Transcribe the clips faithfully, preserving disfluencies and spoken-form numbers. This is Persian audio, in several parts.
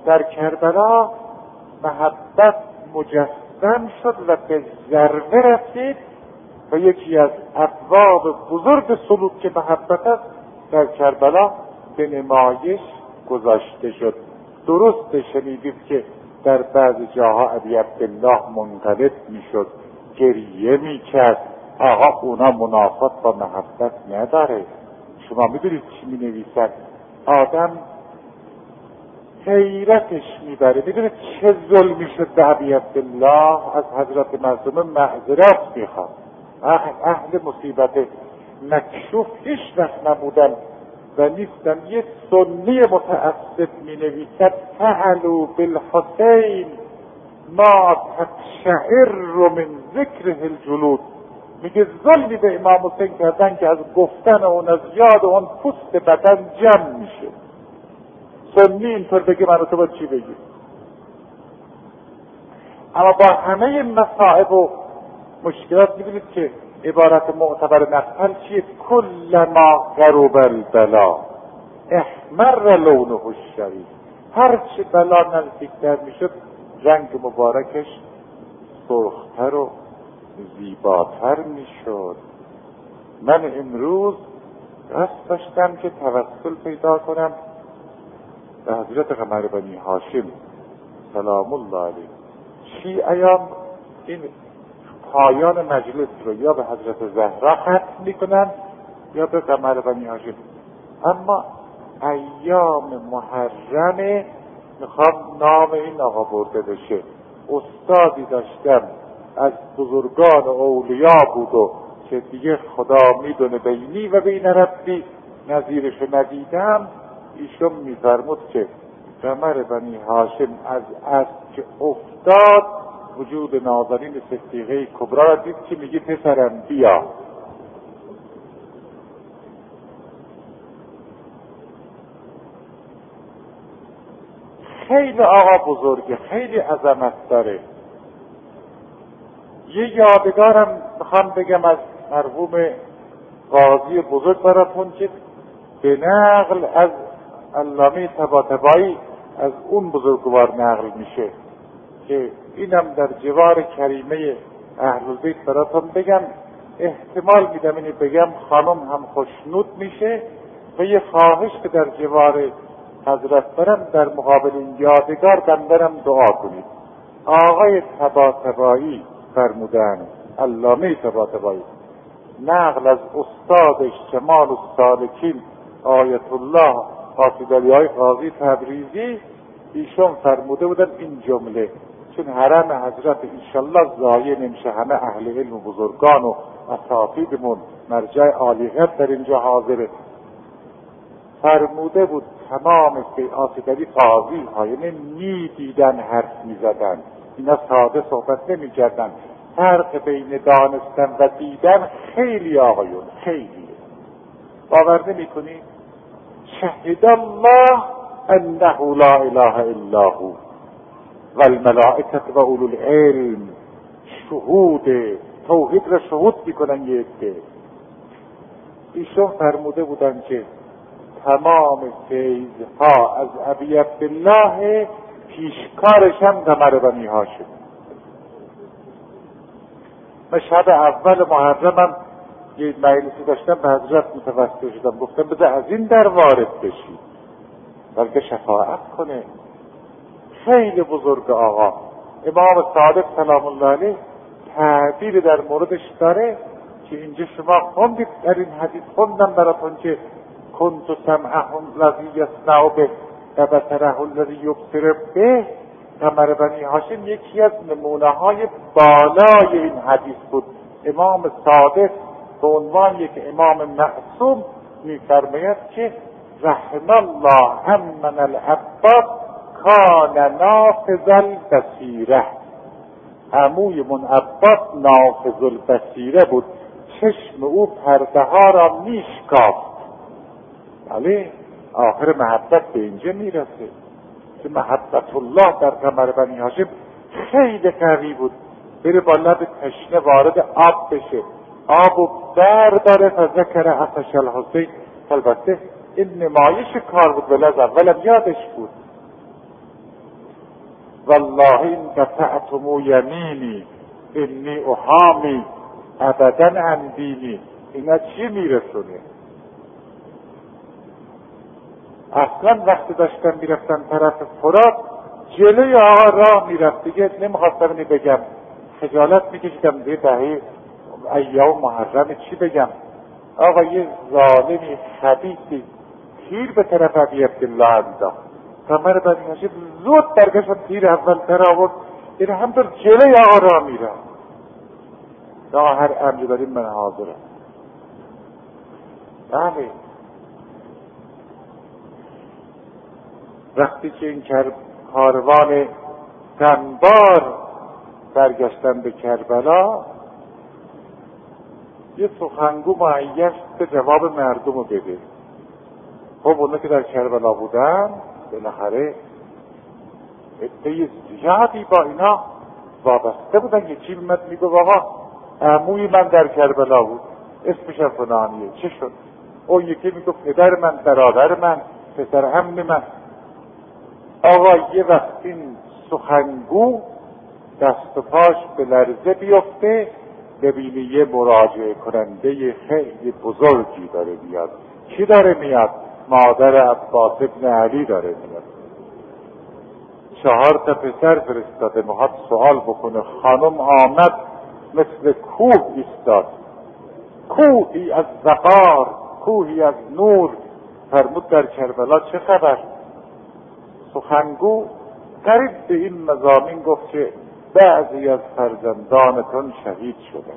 در کربلا محبت مجسم شد و به ذروه رسید و یکی از ابواب بزرگ سلوک محبت است در کربلا به نمایش گذاشته شد. درست شنیدید که در بعضی جاها ابی عبدالله منقلب میشد، گریه میکرد. آقا اونا منافات با محبت نداره. شما میدونید چی مینویسد؟ آدم حیرتش میبره. میدونید چه ظلمی شد به ابی عبدالله؟ از حضرت معصومه معذرت میخواد. اهل مصیبت مکشوف هیچ وقت نبودن و نیستن. یه سنی متعصب می نویسد فعلوا بالحسین ما تقشعر من ذکره الجلود. میگه ظلمی به امام حسین کردن که از گفتن اون، از یاد اون پوست بدن جمع میشه. سنی اینطور بگه، من تو باید چی بگی؟ اما با همه مصائب و مشکلات میبینید که عبارت معتبر نقل چیه؟ کلما غرب البلا احمر لونه الشریف. هر چه بلا نزدیکتر میشد رنگ مبارکش سرختر و زیباتر میشد. من امروز قصد داشتم که توسل پیدا کنم به حضرت قمر بنی هاشم سلام الله علیه. شیعیان این پایان مجلس رو یا به حضرت زهرا ختم میکنن یا به قمر بنی هاشم. اما ایام محرم میخوام نام این آقا برده بشه. استادی داشتم از بزرگان اولیا بود و که دیگه خدا میدونه بینی و بین ربی نظیرشو ندیدم. ایشون میفرمود که قمر بنی هاشم از از که افتاد وجود ناظرین صدیقه کبرا را دید که میگه پسرم بیا. خیلی آقا بزرگه، خیلی عظمت داره. یه یادگارم میخوام بگم از مرحوم قاضی بزرگ براتون که به نقل از علامه طباطبایی از اون بزرگوار نقل میشه که اینم در جوار کریمه اهل البیت براتون بگم. احتمال میدم اینو بگم خانم هم خوشنود میشه و یه خواهش که در جوار حضرت برم در مقابل این یادگار بندرم دعا کنید. آقای طباطبایی فرمودن، علامه طباطبایی، نقل از استادش کمال السالکین آیت الله قاصدعلی قاضی تبریزی، ایشون فرموده بودن این جمله، چون حرم حضرت انشالله ضایع نمیشه، همه اهل علم و بزرگان و اساتیدمون مرجع عالیت در اینجا حاضره. فرموده بود تمام قاصدعلی قاضی ها یعنی می دیدن حرف می زدن، اینا ساده صحبت نمی کردن. فرق بین دانستن و دیدن خیلی آقایون خیلی. باور نمی کنی؟ شهد الله انه لا اله الا هو و الملائکه و اولو العلم. شهود توحید را شهود میکنن. یه عده ایشون فرموده بودن که تمام فیضها از ابی عبدالله، پیشکارش هم قمر بنی هاشم. من شب اول محرمم یه مجلسی داشتم به حضرت متوسل شدم، گفتم بذار از این در وارد بشی بلکه شفاعت کنه. خیلی بزرگ آقا. امام صادق سلام الله علیه تعبیر در موردش داره که اینجا شما خوندید، در این حدیث خوندم براتون که کنت سمعه الذی یسمع به و بصره الذی یبصر به. قمر بنی هاشم یکی از نمونه های بالای این حدیث بود. امام صادق به عنوان یک امام معصوم می‌فرماید که رحم الله عمنا العباس کان نافذ البصیره. عموی من عباس نافذ البصیره بود، چشم او پرده ها را میشکافت. ولی آخر محبت به اینجا میرسه که محبت الله در قمر بنی هاشم خیلی قوی بود. بره با لب تشنه وارد آب بشه، آب و برداره فذکر عطش الحسین. البته این نمایش کار بود، ولی از اولم یادش بود. والله این قطعتم یمینی انی احامی ابدا عن دینی. اینا چی میرسونه؟ اصلا وقتی داشتم میرفتم طرف فرات جلوی آقا راه میرفت، دیگه نمیخواستم اینی بگم، خجالت میکشیدم دیگه دهی ایام محرم چی بگم. آقا یه ظالمی خبیثی تیر به طرف ابی عبدالله انداخت، کمر بنی هاشم زود برگشتم تیر اول تر آورد، این همطور جلوی آقا راه میرفت. آقا هر امری داریم من حاضرم. بله وقتی که این کاروان تنبار برگشتن به کربلا، یه سخنگو معین به جواب مردم رو بده. خب اونه که در کربلا بودن بالاخره عده زیادی با اینا وابسته بودن. یکی میمد میگو آقا عموی من در کربلا بود اسمش فلانیه، چه شد؟ اون یکی میگو پدر من، برادر من، پسر عمه من. آقا یه وقت این سخنگو دست و پاش به لرزه بیفته، ببینی یه مراجعه کننده خیلی بزرگی داره میاد. کی داره میاد؟ مادر عباس ابن علی داره میاد. چهار تا پسر فرستاده میخواد سوال بکنه. خانم آمد مثل کوه ایستاد، کوهی از وقار، کوهی از نور. فرمود در کربلا چه خبر؟ سخنگو قریب به این مضامین گفت که بعضی از فرزندانتون شهید شدن.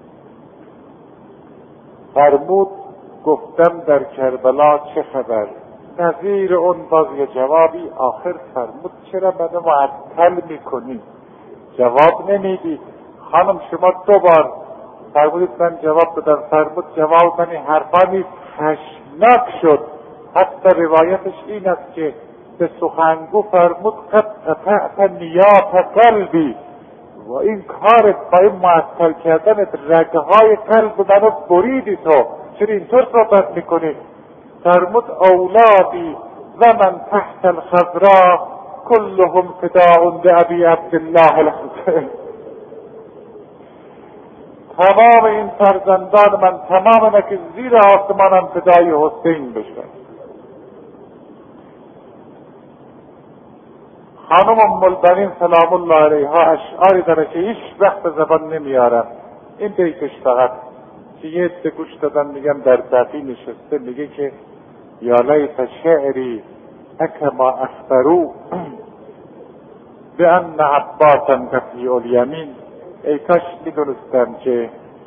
فرمود گفتم در کربلا چه خبر؟ نظیر اون باز یه جوابی. آخر فرمود چرا منو معطل میکنی؟ جواب نمیدی؟ خانم شما دو بار فرمودید من جواب دادم. فرمود جواب من این حرفا نیست. خشمناک شد. حتی روایتش این است که به سخنگو فرمود قد قطعت نیات قلبی، و این کارت با این معطل کردن رگه های قلب منو بریدی. تو چرا اینطور صحبت میکنی؟ فرمود اولادی و من تحت الخضراء كلهم فداء لأبي عبد الله الحسین. تمام این فرزندان من، تمام اینا که زیر آسمانم فدای حسین بشن. خانم ام البنین سلام الله علیها اشعاری داره که هیچ وقت زبان نمیارم. این بیتش فقط که یه عده گوش دادن میگم در دفی نشسته، میگه که یا لیت شعری اکما اخبرو بان عباسا قطیع الیمین. ای کاش میدونستم که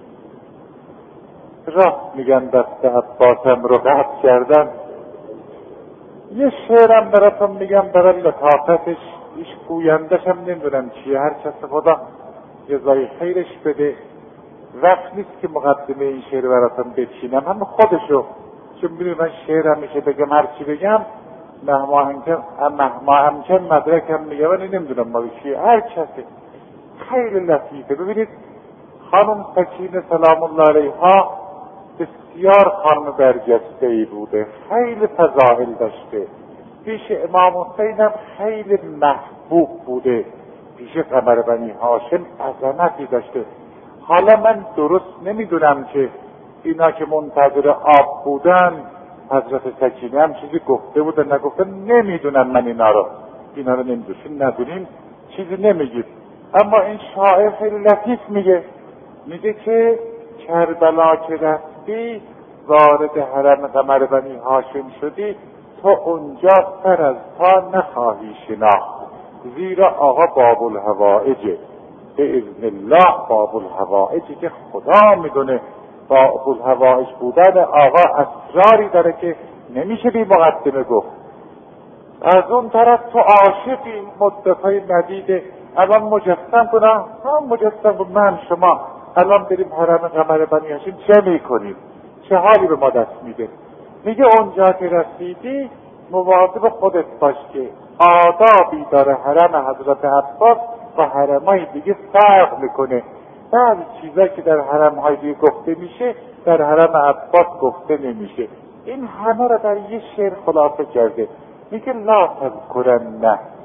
راست میگن دست عباسم رو قطع کردن. یه شعرم براتون میگم برای لطافتش، ایش گویندش هم نمیدونم چیه، هر کس خدا جزای خیرش بده. وقت نیست که مقدمه این شعر براتون بچینم، هم خودشو، چون میدونی من شعرم میشه بگم هر چی بگم مهما همکن مهما همکن مدرکم میگم، من نمیدونم ما چیه. هر کسی خیلی لطیفه. ببینید خانم سکینه سلام الله علیها بسیار خانم برجسته ای بوده، خیلی فضائل داشته. پیش امام حسین هم خیلی محبوب بوده، پیش قمر بنی هاشم عظمتی داشته. حالا من درست نمیدونم که اینا که منتظر آب بودن حضرت سکینه هم چیزی گفته بودن نگفته، نمیدونم من اینا رو اینا رو نمیدونیم ندونیم چیزی نمیگید. اما این شاعر خیلی لطیف میگه، میگه که کربلا که رفتی وارد حرم قمر بنی هاشم شدی، تو اونجا سر از پا نخواهی شناخت، زیرا آقا باب الحوائجه، به اذن الله باب الحوائجه که خدا میدونه. باب الحوائج بودن آقا اسراری داره که نمیشه بی مقدمه گفت. از اون طرف تو عاشقی، مدتهای ندیده، الان مجسم کنم هم مجسم کن من شما الان بریم حرم قمر بنی هاشم چه میکنیم؟ چه حالی به ما دست میده؟ میگه اونجا که رسیدی مواظب خودت باش که آدابی داره حرم حضرت عباس و حرمای دیگه فرق میکنه. بعضی چیزایی که در حرمهای دیگه گفته میشه در حرم عباس گفته نمیشه. این همه را در یه شعر خلاصه کرده. میگه لا تذکرن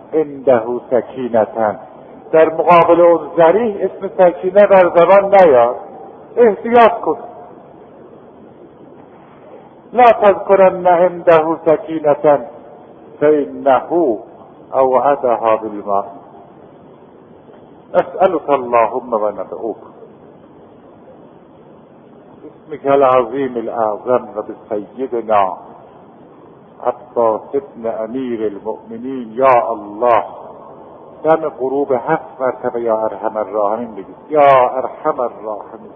عنده سکینة. در مقابل اون ذریح اسم سکینه بر زبان نیار، احتیاط کن. لا تذكرن عنده سکینة فإنه اوعدها بالماء. نسألك اللهم وندعوك باسمك العظيم الأعظم وبسيدنا عباس ابن امیر المؤمنین یا الله دم غروب هفت مرتبه یا ارحم الراحمین بگید. یا ارحم الراحمین.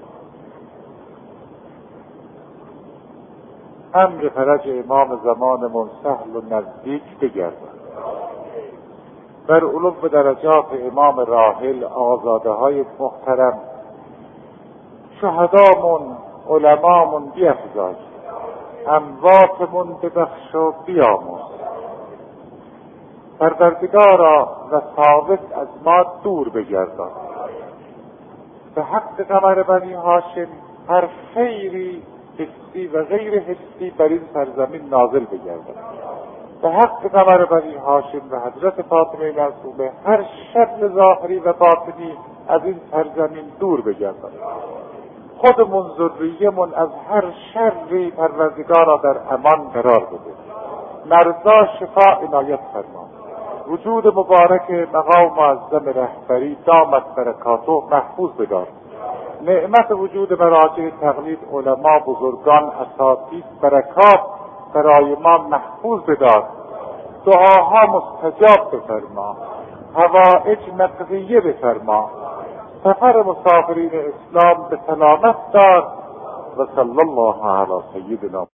امر فرج امام زمانمون سهل و نزدیک بگردد. بر علو درجات امام راحل آزاده های محترم شهدامون علمامون بیفزای، امواتمون ببخش و بیاموز. پروردگارا و ثابت از ما دور بگردان. به حق قمر بنی هاشم هر خیری حسی و غیر حسی بر این سرزمین نازل بگردد. به حق قمر بنی هاشم و حضرت فاطمه معصومه هر شر ظاهری و باطنی از این سرزمین دور بگردد. خودمون ذریه‌مون از هر شری پروردگارا در امان قرار بده. مرضا شفا عنایت فرما. وجود مبارک مقام معظم رهبری دامت برکاته محفوظ بدار. نعمت وجود مراجع تقلید علما بزرگان اساتید برکات برای ما محفوظ بدار. دعاها مستجاب بفرما. حوائج مقضیه بفرما. سفر مسافرین اسلام به سلامت دار. و صلی الله علی سیدنا